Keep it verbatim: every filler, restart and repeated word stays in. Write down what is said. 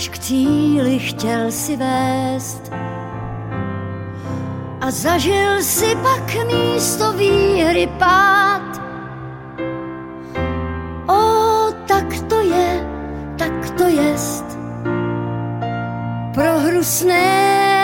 až k cíli chtěl si vést. A zažil si pak místo výhry pád. O, tak to je, tak to jest. Pro hrusné